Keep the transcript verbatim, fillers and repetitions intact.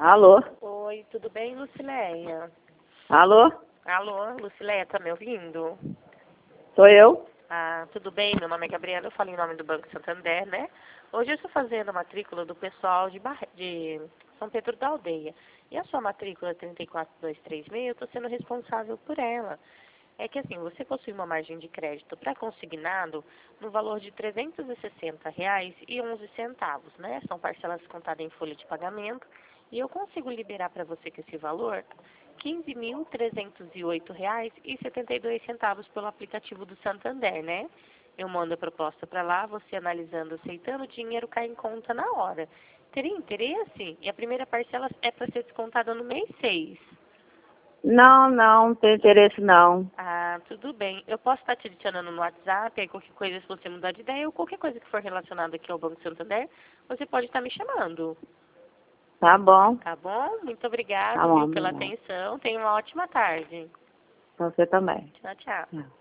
Alô? Oi, tudo bem, Lucileia? Alô? Alô, Lucileia, tá me ouvindo? Sou eu? Ah, tudo bem, meu nome é Gabriela, eu falo em nome do Banco Santander, né? Hoje eu estou fazendo a matrícula do pessoal de, Barre... de São Pedro da Aldeia. E a sua matrícula trinta e quatro mil duzentos e trinta e seis, eu estou sendo responsável por ela. É que assim, você possui uma margem de crédito para consignado no valor de trezentos e sessenta reais e onze centavos, né? São parcelas contadas em folha de pagamento. E eu consigo liberar para você com esse valor quinze mil trezentos e oito reais e setenta e dois centavos pelo aplicativo do Santander, né? Eu mando a proposta para lá, você analisando, aceitando, o dinheiro cai em conta na hora. Teria interesse? E a primeira parcela é para ser descontada no mês seis. Não, não, não tem interesse não. Ah, tudo bem. Eu posso estar te adicionando no WhatsApp, aí qualquer coisa, se você mudar de ideia, ou qualquer coisa que for relacionada aqui ao Banco Santander, você pode estar me chamando. Tá bom. Tá bom? Muito Tá obrigado, bom, viu, pela obrigada. atenção. Tenha uma ótima tarde. Você também. Tchau, tchau. Tchau.